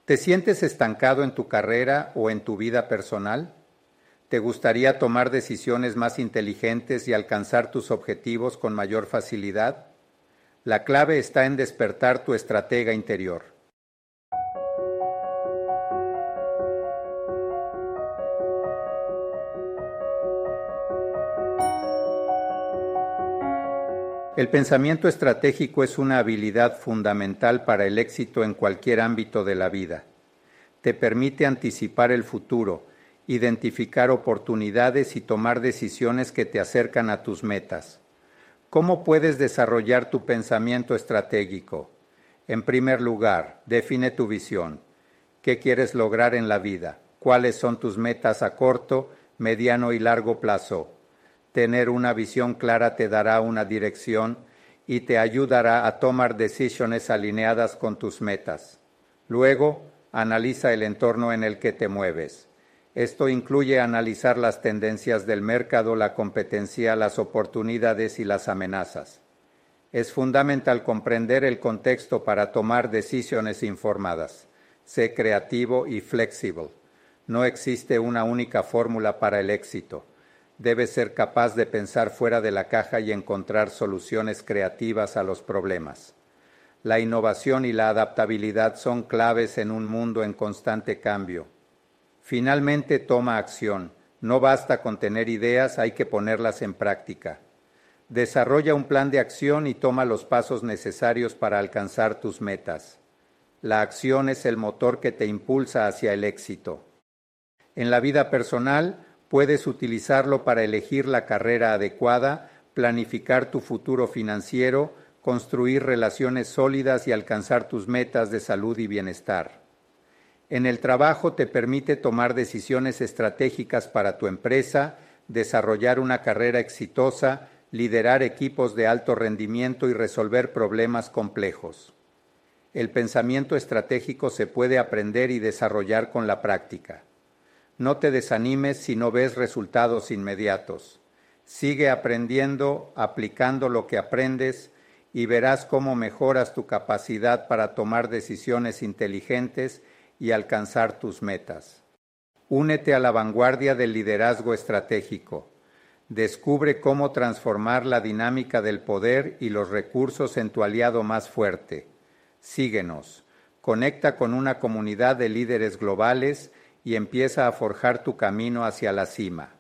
¿Te sientes estancado en tu carrera o en tu vida personal? ¿Te gustaría tomar decisiones más inteligentes y alcanzar tus objetivos con mayor facilidad? La clave está en despertar tu estratega interior. El pensamiento estratégico es una habilidad fundamental para el éxito en cualquier ámbito de la vida. Te permite anticipar el futuro, identificar oportunidades y tomar decisiones que te acercan a tus metas. ¿Cómo puedes desarrollar tu pensamiento estratégico? En primer lugar, define tu visión. ¿Qué quieres lograr en la vida? ¿Cuáles son tus metas a corto, mediano y largo plazo? Tener una visión clara te dará una dirección y te ayudará a tomar decisiones alineadas con tus metas. Luego, analiza el entorno en el que te mueves. Esto incluye analizar las tendencias del mercado, la competencia, las oportunidades y las amenazas. Es fundamental comprender el contexto para tomar decisiones informadas. Sé creativo y flexible. No existe una única fórmula para el éxito. Debes ser capaz de pensar fuera de la caja y encontrar soluciones creativas a los problemas. La innovación y la adaptabilidad son claves en un mundo en constante cambio. Finalmente, toma acción. No basta con tener ideas, hay que ponerlas en práctica. Desarrolla un plan de acción y toma los pasos necesarios para alcanzar tus metas. La acción es el motor que te impulsa hacia el éxito. En la vida personal, puedes utilizarlo para elegir la carrera adecuada, planificar tu futuro financiero, construir relaciones sólidas y alcanzar tus metas de salud y bienestar. En el trabajo te permite tomar decisiones estratégicas para tu empresa, desarrollar una carrera exitosa, liderar equipos de alto rendimiento y resolver problemas complejos. El pensamiento estratégico se puede aprender y desarrollar con la práctica. No te desanimes si no ves resultados inmediatos. Sigue aprendiendo, aplicando lo que aprendes y verás cómo mejoras tu capacidad para tomar decisiones inteligentes y alcanzar tus metas. Únete a la vanguardia del liderazgo estratégico. Descubre cómo transformar la dinámica del poder y los recursos en tu aliado más fuerte. Síguenos. Conecta con una comunidad de líderes globales y empieza a forjar tu camino hacia la cima.